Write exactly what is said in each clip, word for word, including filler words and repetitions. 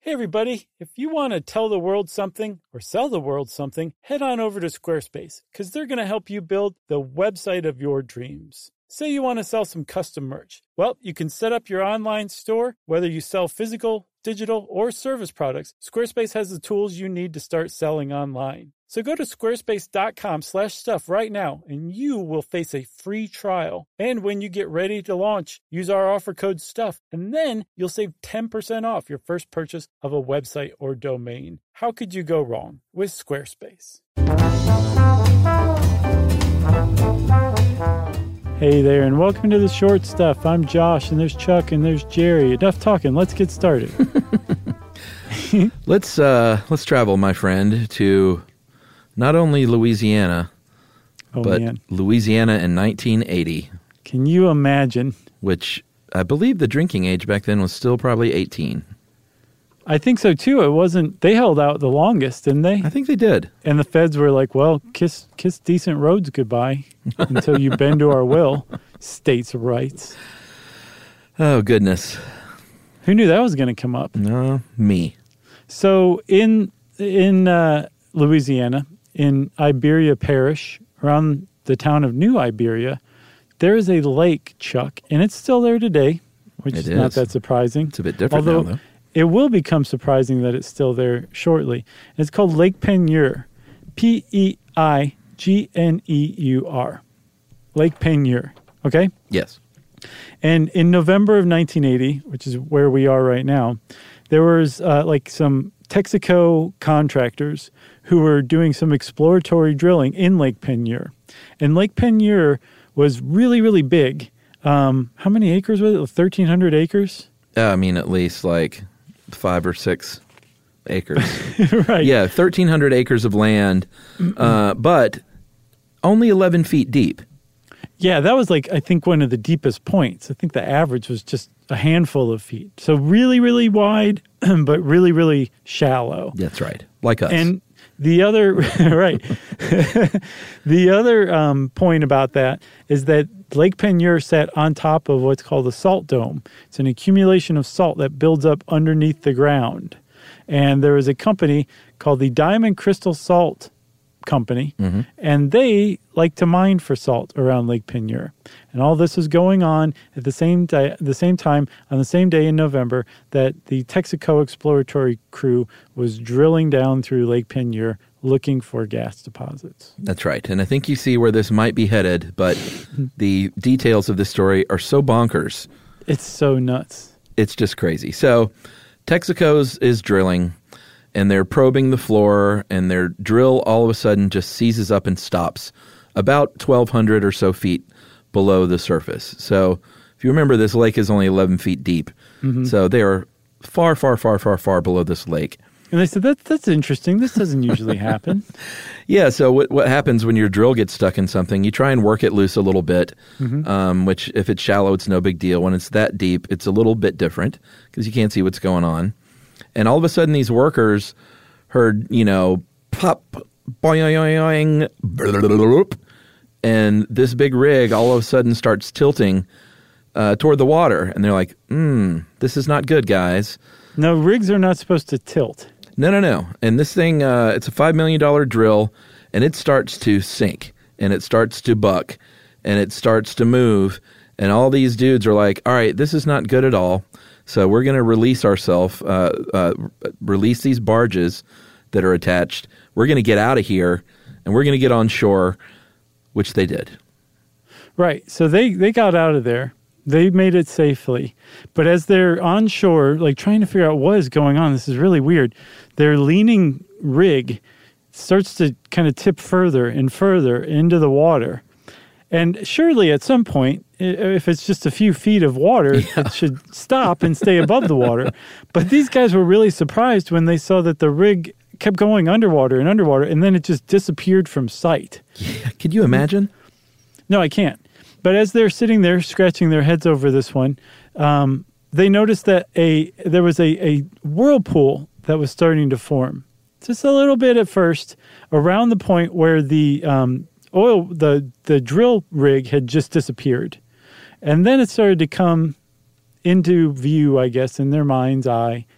Hey everybody, if you want to tell the world something or sell the world something, head on over to Squarespace because they're going to help you build the website of your dreams. Say you want to sell some custom merch. Well, you can set up your online store, whether you sell physical, digital, or service products. Squarespace has the tools you need to start selling online. So go to squarespace.com slash stuff right now, and you will face a free trial. And when you get ready to launch, use our offer code STUFF, and then you'll save ten percent off your first purchase of a website or domain. How could you go wrong with Squarespace? Hey there, and welcome to the Short Stuff. I'm Josh, and there's Chuck, and there's Jerry. Enough talking. Let's get started. let's uh, let's travel, my friend, to not only Louisiana, oh, but man. Louisiana in nineteen eighty. Can you imagine? Which I believe the drinking age back then was still probably eighteen. I think so, too. It wasn't, they held out the longest, didn't they? I think they did. And the feds were like, well, kiss kiss decent roads goodbye until you bend to our will. States' rights. Oh, goodness. Who knew that was going to come up? No, me. So in in uh, Louisiana, in Iberia Parish, around the town of New Iberia, there is a lake, Chuck, and it's still there today, which it is, is not that surprising. It's a bit different Although, now, though. It will become surprising that it's still there shortly. It's called Lake Peigneur, P E I G N E U R. Lake Peigneur, okay? Yes. And in November of nineteen eighty, which is where we are right now, there was uh, like some Texaco contractors who were doing some exploratory drilling in Lake Peigneur. And Lake Peigneur was really, really big. Um, how many acres was it? thirteen hundred acres? Uh, I mean, at least like five or six acres. Right. Yeah, thirteen hundred acres of land, uh, but only eleven feet deep. Yeah, that was like, I think, one of the deepest points. I think the average was just a handful of feet. So really, really wide, but really, really shallow. That's right. Like us. And the other, right. the other um, point about that is that Lake Peigneur sat on top of what's called a salt dome. It's an accumulation of salt that builds up underneath the ground. And there was a company called the Diamond Crystal Salt Company, mm-hmm. and they like to mine for salt around Lake Peigneur. And all this was going on at the same di- the same time on the same day in November that the Texaco exploratory crew was drilling down through Lake Peigneur looking for gas deposits. That's right. And I think you see where this might be headed, but the details of this story are so bonkers. It's so nuts. It's just crazy. So Texaco's is drilling, and they're probing the floor, and their drill all of a sudden just seizes up and stops about twelve hundred or so feet below the surface. So if you remember, this lake is only eleven feet deep. Mm-hmm. So they are far, far, far, far, far below this lake. And they said, that, that's interesting. This doesn't usually happen. Yeah, so what what happens when your drill gets stuck in something, you try and work it loose a little bit, mm-hmm. um, which if it's shallow, it's no big deal. When it's that deep, it's a little bit different because you can't see what's going on. And all of a sudden, these workers heard, you know, pop, boing, boing, and this big rig all of a sudden starts tilting uh, toward the water. And they're like, hmm, this is not good, guys. No, rigs are not supposed to tilt. No, no, no. And this thing, uh, it's a five million dollars drill, and it starts to sink, and it starts to buck, and it starts to move. And all these dudes are like, all right, this is not good at all. So we're going to release ourselves, uh, uh, release these barges that are attached. We're going to get out of here, and we're going to get on shore, which they did. Right. So they, they got out of there. They made it safely. But as they're on shore, like trying to figure out what is going on, this is really weird, their leaning rig starts to kind of tip further and further into the water. And surely at some point, if it's just a few feet of water, yeah. it should stop and stay above the water. But these guys were really surprised when they saw that the rig kept going underwater and underwater, and then it just disappeared from sight. Yeah. Could you imagine? No, I can't. But as they're sitting there scratching their heads over this one, um, they noticed that a there was a, a whirlpool that was starting to form. Just a little bit at first, around the point where the um, oil, the, the drill rig had just disappeared. And then it started to come into view, I guess, in their mind's eye,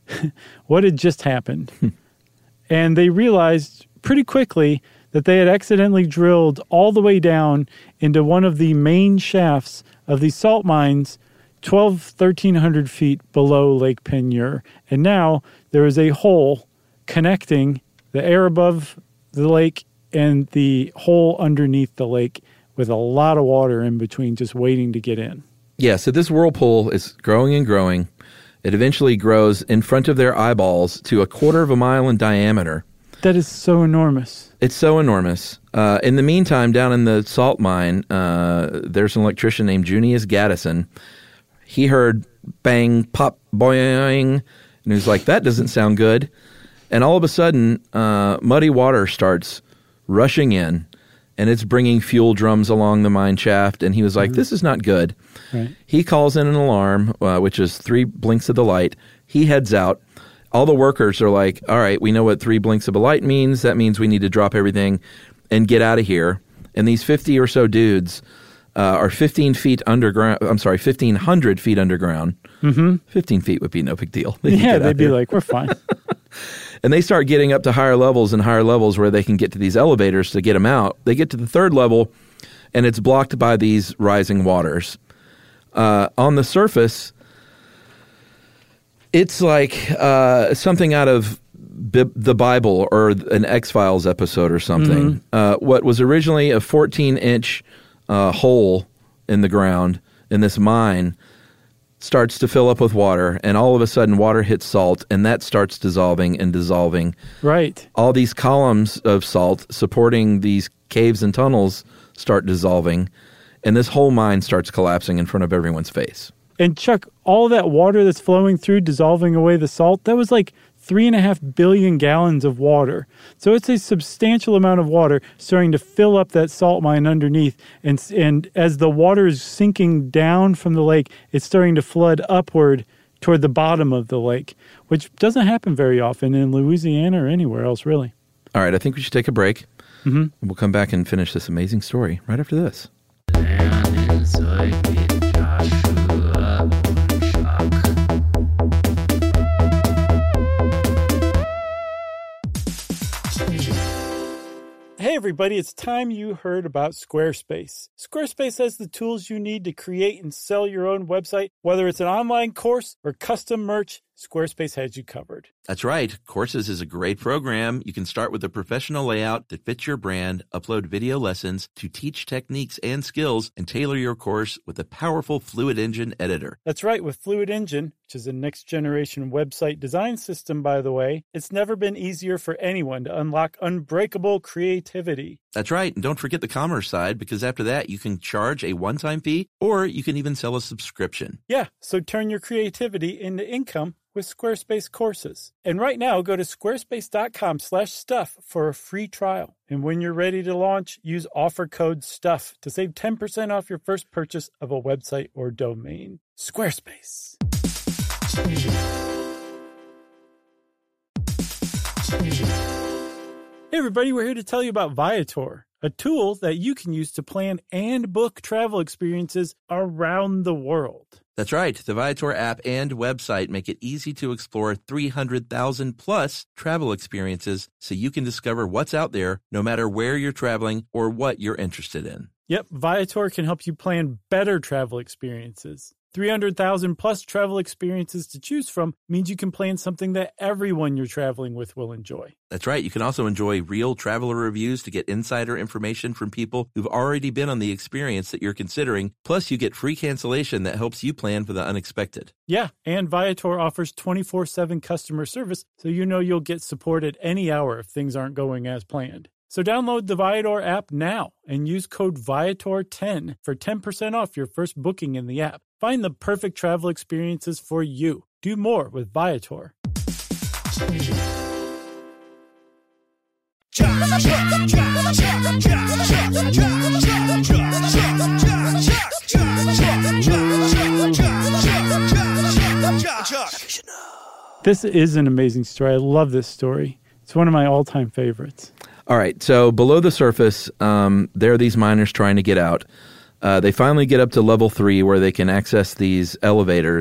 what had just happened. And they realized pretty quickly that they had accidentally drilled all the way down into one of the main shafts of these salt mines, twelve, thirteen hundred feet below Lake Peigneur. And now there is a hole connecting the air above the lake and the hole underneath the lake with a lot of water in between just waiting to get in. Yeah, so this whirlpool is growing and growing. It eventually grows in front of their eyeballs to a quarter of a mile in diameter. That is so enormous. It's so enormous. Uh, in the meantime, down in the salt mine, uh, there's an electrician named Junius Gaddison. He heard bang, pop, boing, and he was like, that doesn't sound good. And all of a sudden, uh, muddy water starts rushing in, and it's bringing fuel drums along the mine shaft. And he was like, mm-hmm. this is not good. Right. He calls in an alarm, uh, which is three blinks of the light. He heads out. All the workers are like, all right, we know what three blinks of a light means. That means we need to drop everything and get out of here. And these fifty or so dudes uh, are fifteen feet underground. I'm sorry, fifteen hundred feet underground. Mm-hmm. fifteen feet would be no big deal. They yeah, they'd be like, we're fine. And they start getting up to higher levels and higher levels where they can get to these elevators to get them out. They get to the third level, and it's blocked by these rising waters. Uh, on the surface, it's like uh, something out of Bi- the Bible or an X-Files episode or something. Mm-hmm. Uh, what was originally a fourteen-inch uh, hole in the ground in this mine starts to fill up with water, and all of a sudden water hits salt, and that starts dissolving and dissolving. Right. All these columns of salt supporting these caves and tunnels start dissolving, and this whole mine starts collapsing in front of everyone's face. And Chuck, all that water that's flowing through, dissolving away the salt, that was like three and a half billion gallons of water. So it's a substantial amount of water starting to fill up that salt mine underneath. And, and as the water is sinking down from the lake, it's starting to flood upward toward the bottom of the lake, which doesn't happen very often in Louisiana or anywhere else, really. All right, I think we should take a break. Mm-hmm. We'll come back and finish this amazing story right after this. Hey everybody, it's time you heard about Squarespace. Squarespace has the tools you need to create and sell your own website. Whether it's an online course or custom merch, Squarespace has you covered. That's right. Courses is a great program. You can start with a professional layout that fits your brand, upload video lessons to teach techniques and skills, and tailor your course with a powerful Fluid Engine editor. That's right. With Fluid Engine, which is a next-generation website design system, by the way, it's never been easier for anyone to unlock unbreakable creativity. That's right. And don't forget the commerce side, because after that, you can charge a one-time fee, or you can even sell a subscription. Yeah, so turn your creativity into income with Squarespace courses. And right now, go to squarespace.com slash stuff for a free trial. And when you're ready to launch, use offer code STUFF to save ten percent off your first purchase of a website or domain. Squarespace. Hey everybody, we're here to tell you about Viator, a tool that you can use to plan and book travel experiences around the world. That's right. The Viator app and website make it easy to explore three hundred thousand plus travel experiences so you can discover what's out there no matter where you're traveling or what you're interested in. Yep, Viator can help you plan better travel experiences. three hundred thousand plus travel experiences to choose from means you can plan something that everyone you're traveling with will enjoy. That's right. You can also enjoy real traveler reviews to get insider information from people who've already been on the experience that you're considering. Plus, you get free cancellation that helps you plan for the unexpected. Yeah, and Viator offers twenty-four seven customer service, so you know you'll get support at any hour if things aren't going as planned. So download the Viator app now and use code Viator ten for ten percent off your first booking in the app. Find the perfect travel experiences for you. Do more with Viator. This is an amazing story. I love this story. It's one of my all-time favorites. All right, so below the surface, um, there are these miners trying to get out. Uh, they finally get up to level three where they can access these elevators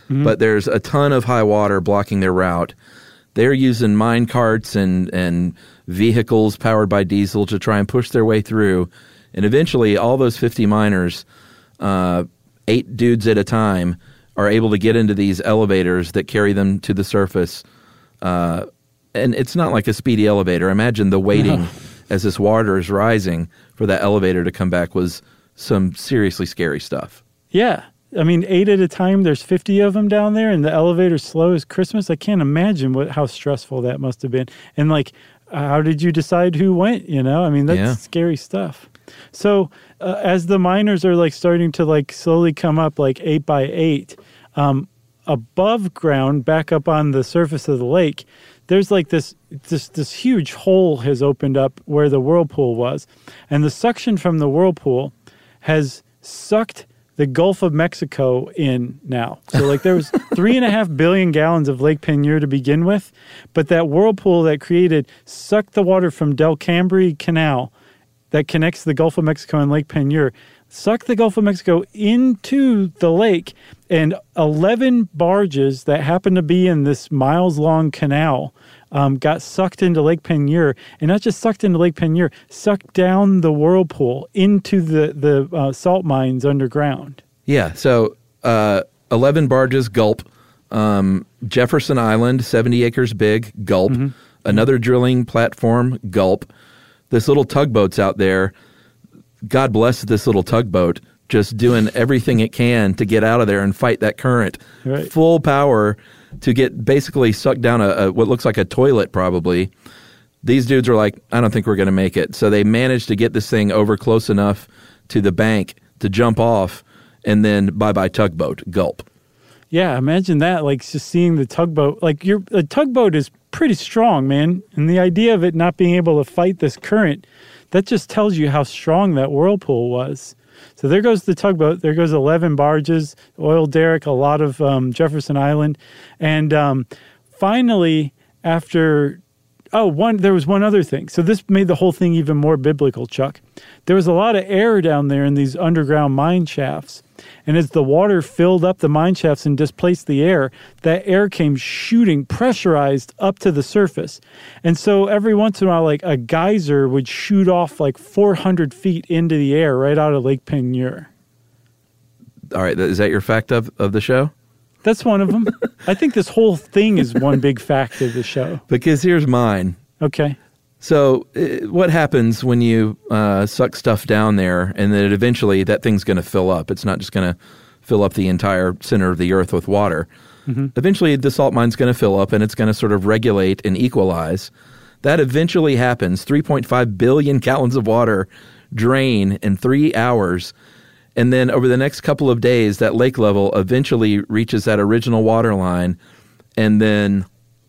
mm-hmm. but there's a ton of high water blocking their route. They're using mine carts and, and vehicles powered by diesel to try and push their way through. And eventually, all those fifty miners, uh, eight dudes at a time, are able to get into these elevators that carry them to the surface. Uh, and it's not like a speedy elevator. Imagine the waiting no. as this water is rising for that elevator to come back was some seriously scary stuff. Yeah. I mean, eight at a time, there's fifty of them down there, and the elevator's slow as Christmas. I can't imagine what how stressful that must have been. And, like, how did you decide who went, you know? I mean, that's yeah. scary stuff. So uh, as the miners are, like, starting to, like, slowly come up, like, eight by eight, um, above ground, back up on the surface of the lake, there's, like, this, this, this huge hole has opened up where the whirlpool was. And the suction from the whirlpool has sucked the Gulf of Mexico in now. So, like, there was three and a half billion gallons of Lake Peigneur to begin with, but that whirlpool that created sucked the water from Del Cambri Canal that connects the Gulf of Mexico and Lake Peigneur, sucked the Gulf of Mexico into the lake, and eleven barges that happened to be in this miles-long canal um, got sucked into Lake Peigneur, and not just sucked into Lake Peigneur, sucked down the whirlpool into the, the uh, salt mines underground. Yeah, so uh, eleven barges, gulp. Um, Jefferson Island, seventy acres big, gulp. Mm-hmm. Another drilling platform, gulp. This little tugboat's out there. God bless this little tugboat, just doing everything it can to get out of there and fight that current. Right. Full power to get basically sucked down a, a what looks like a toilet probably. These dudes are like, I don't think we're going to make it. So they managed to get this thing over close enough to the bank to jump off, and then bye-bye tugboat, gulp. Yeah, imagine that, like just seeing the tugboat. Like your a tugboat is pretty strong, man. And the idea of it not being able to fight this current, that just tells you how strong that whirlpool was. So there goes the tugboat. There goes eleven barges, oil derrick, a lot of um, Jefferson Island. And um, finally, after... Oh, one. There was one other thing. So this made the whole thing even more biblical, Chuck. There was a lot of air down there in these underground mine shafts. And as the water filled up the mine shafts and displaced the air, that air came shooting, pressurized up to the surface. And so every once in a while, like a geyser would shoot off like four hundred feet into the air right out of Lake Peigneur. All right. Is that your fact of, of the show? That's one of them. I think this whole thing is one big fact of the show. Because here's mine. Okay. So uh, what happens when you uh, suck stuff down there and then eventually that thing's going to fill up? It's not just going to fill up the entire center of the earth with water. Mm-hmm. Eventually the salt mine's going to fill up and it's going to sort of regulate and equalize. That eventually happens. three point five billion gallons of water drain in three hours. And then over the next couple of days, that lake level eventually reaches that original water line. And then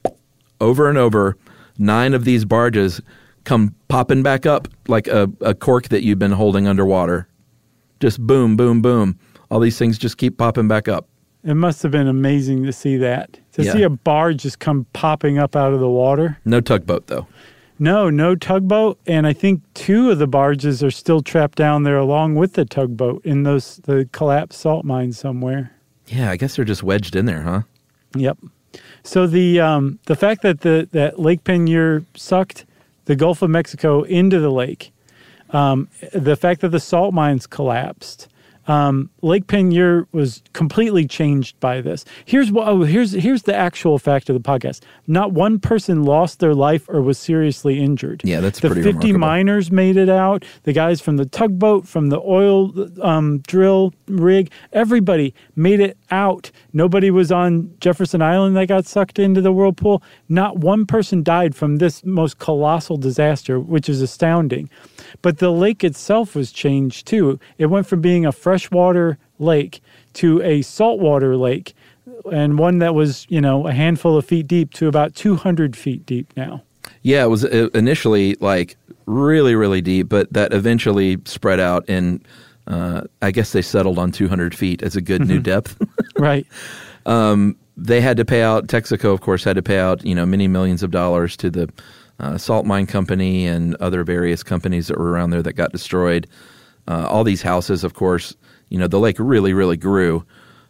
over and over, nine of these barges come popping back up like a, a cork that you've been holding underwater. Just boom, boom, boom. All these things just keep popping back up. It must have been amazing to see that. To yeah. see a barge just come popping up out of the water. No tugboat, though. No, no tugboat, and I think two of the barges are still trapped down there along with the tugboat in those the collapsed salt mines somewhere. Yeah, I guess they're just wedged in there, huh? Yep. So the um, the fact that the that Lake Peigneur sucked the Gulf of Mexico into the lake, um, the fact that the salt mines collapsed, um, Lake Peigneur was completely changed by this. Here's what. Oh, here's here's the actual fact of the podcast. Not one person lost their life or was seriously injured. Yeah, that's the pretty fifty remarkable. miners made it out. The guys from the tugboat, from the oil um, drill rig, everybody made it out. Nobody was on Jefferson Island that got sucked into the whirlpool. Not one person died from this most colossal disaster, which is astounding. But the lake itself was changed too. It went from being a freshwater lake to a saltwater lake, and one that was, you know, a handful of feet deep to about two hundred feet deep now. Yeah, it was initially like really, really deep, but that eventually spread out, and uh, I guess they settled on two hundred feet as a good mm-hmm. new depth. Right. Um, they had to pay out, Texaco, of course, had to pay out, you know, many millions of dollars to the uh, salt mine company and other various companies that were around there that got destroyed. Uh, all these houses, of course, you know, the lake really, really grew.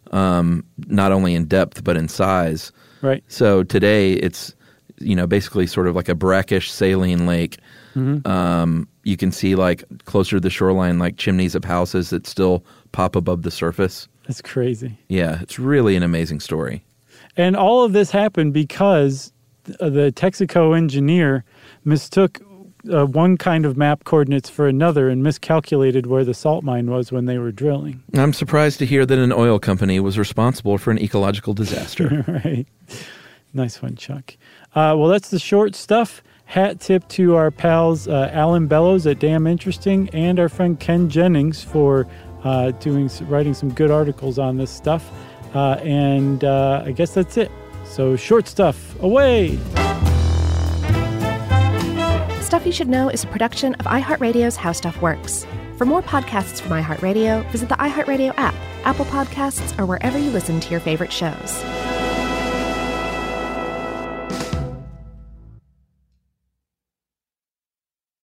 um, not only in depth but in size. Right. So today it's, you know, basically sort of like a brackish saline lake. Mm-hmm. Um, you can see like closer to the shoreline, like chimneys of houses that still pop above the surface. That's crazy. Yeah, it's really an amazing story. And all of this happened because the Texaco engineer mistook uh, one kind of map coordinates for another and miscalculated where the salt mine was when they were drilling. I'm surprised to hear that an oil company was responsible for an ecological disaster. Right. Nice one, Chuck. Uh, well, that's the short stuff. Hat tip to our pals uh, Alan Bellows at Damn Interesting and our friend Ken Jennings for uh, doing writing some good articles on this stuff. Uh, and uh, I guess that's it. So short stuff, away! Stuff You Should Know is a production of iHeartRadio's How Stuff Works. For more podcasts from iHeartRadio, visit the iHeartRadio app, Apple Podcasts, or wherever you listen to your favorite shows.